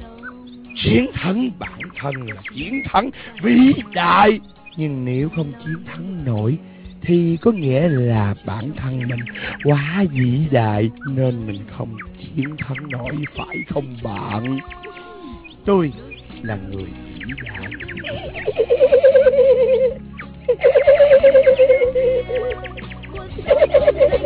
Chiến thắng bản thân là chiến thắng vĩ đại, nhưng nếu không chiến thắng nổi thì có nghĩa là bản thân mình quá vĩ đại nên mình không chiến thắng nổi, phải không bạn? Tôi là người vĩ đại.